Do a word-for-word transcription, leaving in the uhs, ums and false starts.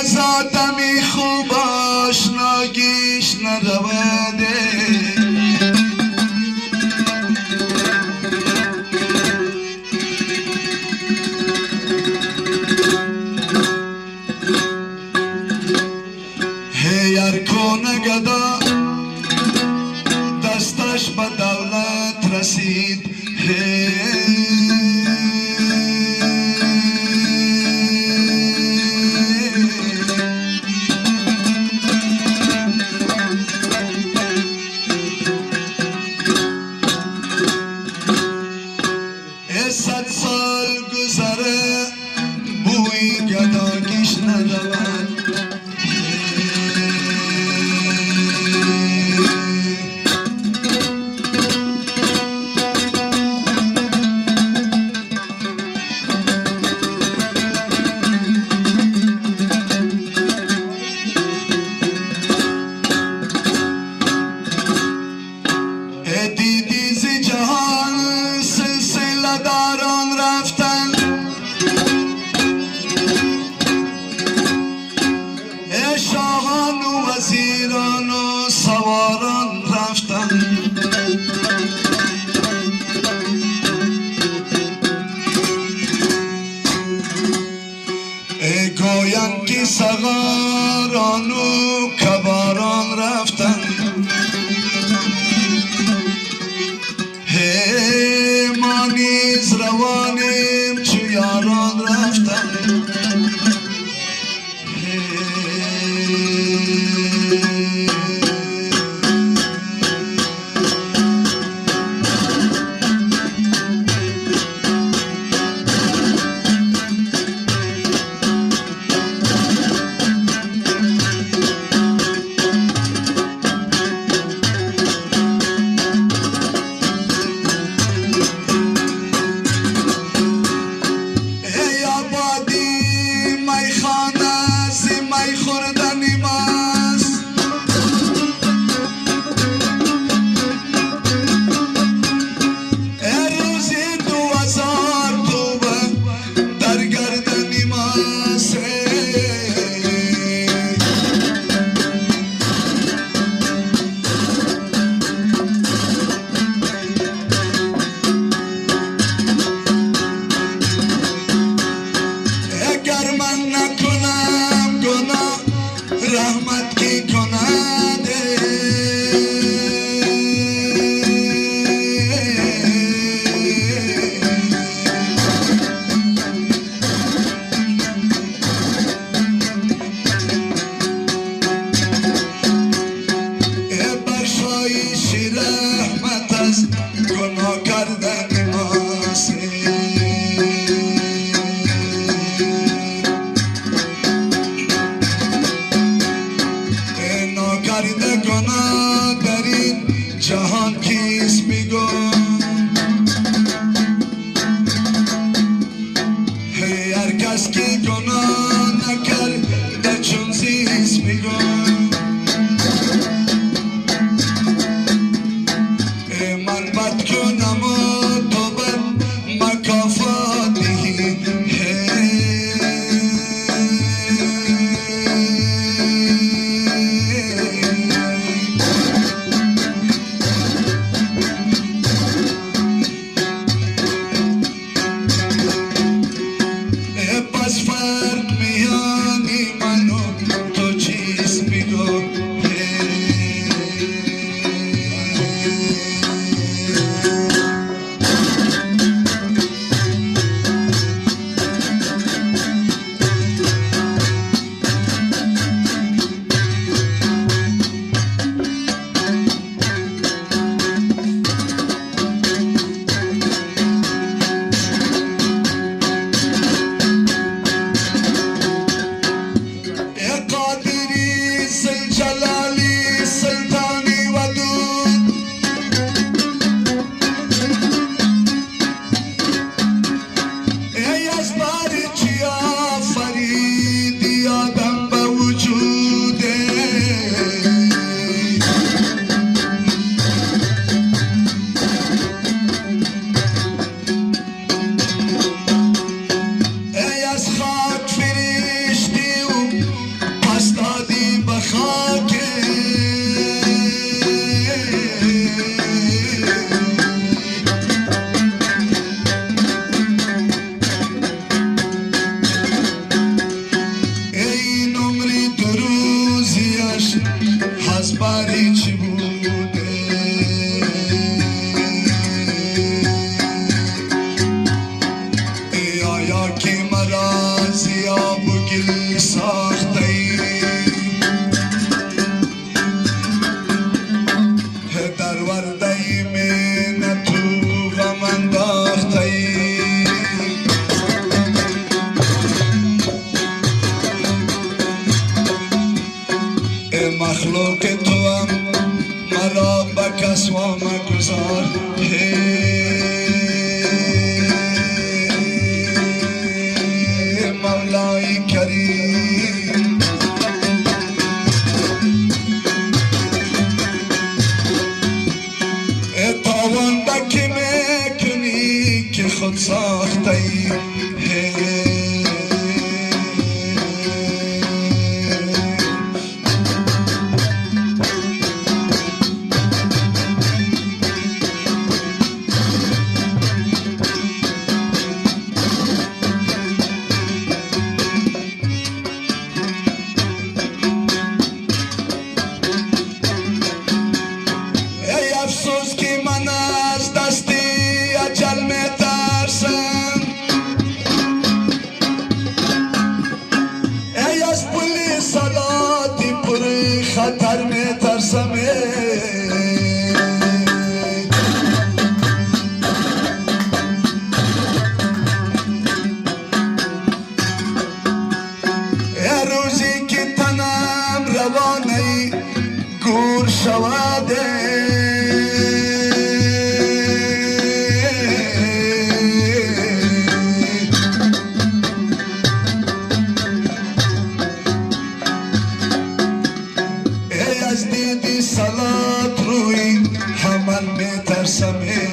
زادمی خوب آشناگیش نرواده هیر کنه گدا دستش به دولت رسید صد سال گذره بوی گداگیش ندارد دیدی زی جهان سلسله داران رفتن شاهان و وزیران و سواران رفتن گویان که سواران و کباران رفتن ما نیز روانیم چو یاران رفتن رحمت کی کند بخشایش رحمت از گناه کردن ماست گل ساخته ای در ورده ای من تو غم انداخته ای ای مخلوق تو هم مرا به کس مگذار مولای کریم تاوان به کی میکنی که خود ساخته ای افسوس که من از دستی اجل می ترسم ای از پلی صلاتی پر خطر می ترسم ای روزی که تنم روانه گور شواده از دیدی سلات روی همن می ترسم